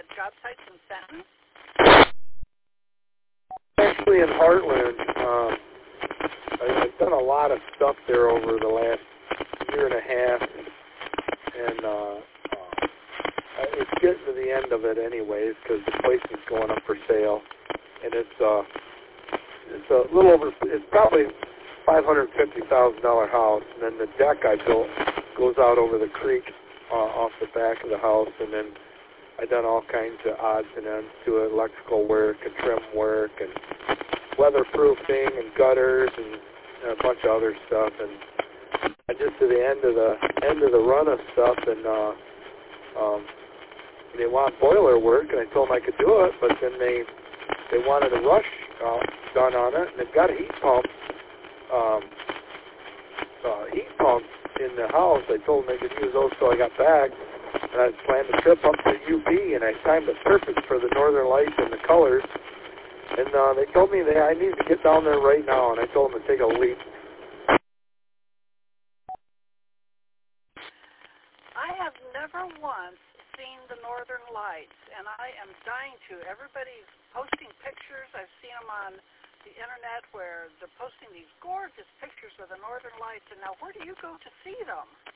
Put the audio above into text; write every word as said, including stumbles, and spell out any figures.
at job sites in Fenton? Actually, in Heartland, um, I, I've done a lot of stuff there over the last year and a half, and uh, uh, it's getting to the end of it anyways because the place is going up for sale, and it's uh, it's a little over, it's probably five hundred fifty thousand dollar house, and then the deck I built goes out over the creek uh, off the back of the house, and then I done all kinds of odds and ends to it, electrical work and trim work and weatherproofing and gutters and a bunch of other stuff. And I just to the end of the end of the run of stuff, and uh, um, they want boiler work, and I told them I could do it, but then they they wanted a rush uh, done on it, and they've got a heat pump, um, uh, heat pump in the house. I told them they could use those till I got back. And I planned a trip up to U P, and I timed it perfect for the northern lights and the colors. And uh, they told me that I need to get down there right now, and I told them to take a leap. I have never once seen the northern lights, and I am dying to. Everybody's posting pictures. I've seen them on the internet where they're posting these gorgeous pictures of the northern lights. And now, where do you go to see them?